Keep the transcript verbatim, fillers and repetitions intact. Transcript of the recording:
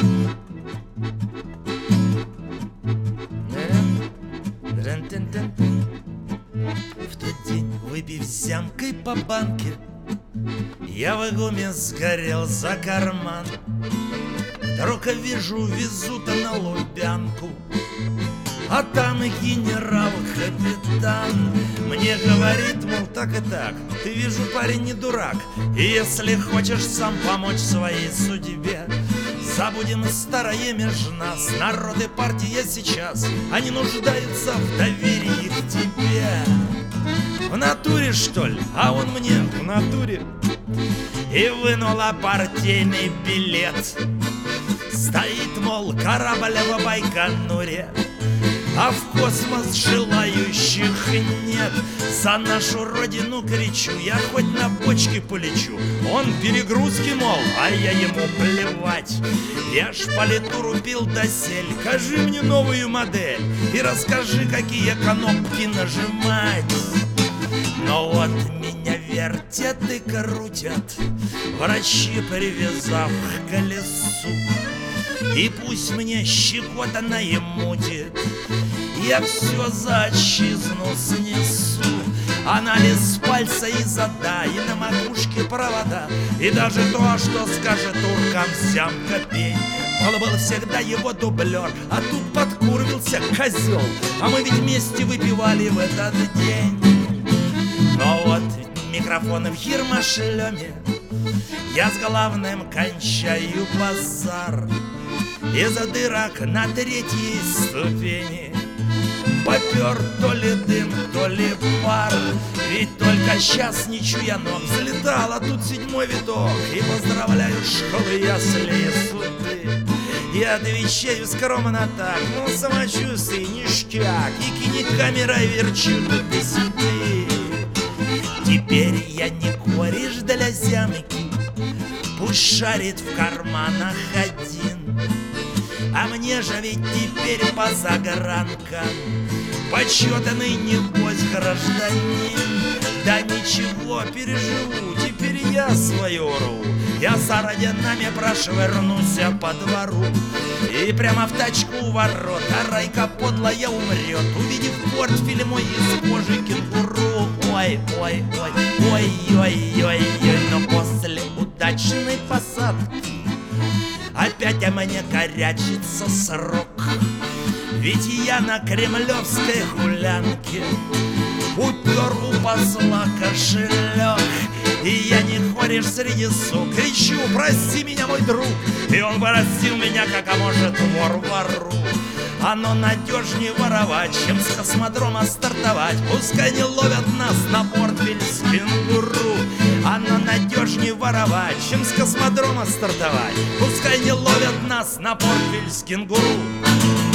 В тот день, выпив зямкой по банке, я в игуме сгорел за карман. Вдруг вижу, везут на Лубянку, а там и генерал-капитан. Мне говорит, мол, так и так, ты, вижу, парень не дурак, и если хочешь сам помочь своей судьбе, забудем старое меж нас. Народ и партия сейчас, они нуждаются в доверии к тебе. В натуре, что ли? А он мне в натуре. И вынула партийный билет. Стоит, мол, корабль в Байконуре, а в космос желающих нет. За нашу родину кричу, я хоть на бочке полечу. Он перегрузки, мол, а я ему плевать. Я шпалитуру пил досель, кажи мне новую модель и расскажи, какие кнопки нажимать. Но вот меня вертят и крутят врачи, привязав к колесу. И пусть мне щекотано и мутит, я все за отчизну снесу. Анализ пальца и зада, и на макушке провода, и даже то, что скажет туркам зямка пень. Он был всегда его дублер, а тут подкурвился козел, а мы ведь вместе выпивали в этот день. Но вот микрофон в хирмошлеме, я с главным кончаю базар. Из-за дырок на третьей ступени попер то ли дым, то ли пар. Ведь только сейчас, не чуя ног, взлетал, а тут седьмой виток. И поздравляю школы, ясли и суды. Я отвечаю скромно так, ну самочувствие ништяк, и кинет камерой верчу до десяти. Теперь я не кореш для зямки, пусть шарит в карманах один. А мне же ведь теперь по загранкам почетный, небось, гражданин. Да ничего, переживу, теперь я свою ру. Я с орденами прошвырнусь по двору, и прямо в тачку у ворот, а Райка подлая умрет, увидев портфель мой из кожи кенгуру. Ой, ой, ой, ой, ой, ой, ой, но после удачной посадки опять о мне корячится срок. Ведь я на кремлевской гулянке упер у посла кошелек. И я не хореш среди сук, кричу, прости меня, мой друг. И он простил меня, как а может вор вору. Оно надежнее воровать, чем с космодрома стартовать. Пускай не ловят нас на портфель с кенгуру. Оно надежнее воровать, чем с космодрома стартовать. Пускай не ловят нас на портфель с кенгуру.